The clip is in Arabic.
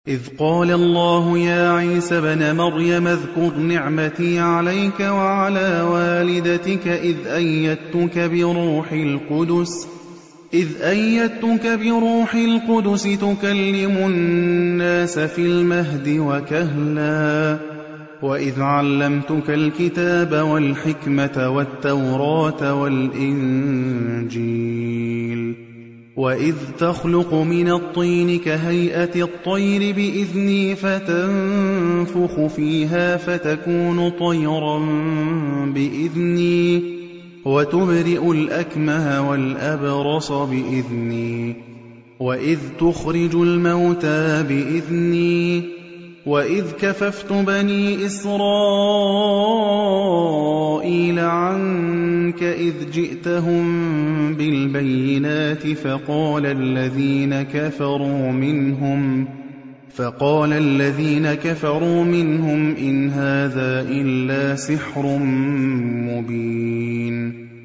إذ قال الله يا عيسى ابْنَ مريم اذكر نعمتي عليك وعلى والدتك إذ أيدتك بروح القدس تكلم الناس في المهد وكهلا وإذ علمتك الكتاب والحكمة والتوراة والإنجيل وإذ تخلق من الطين كهيئة الطير بإذني فتنفخ فيها فتكون طيرا بإذني وتبرئ الأكمه والأبرص بإذني وإذ تخرج الموتى بإذني وإذ كففت بني إسرائيل عنك إذ جئتهم بالبينات فقال الذين كفروا منهم إن هذا إلا سحر مبين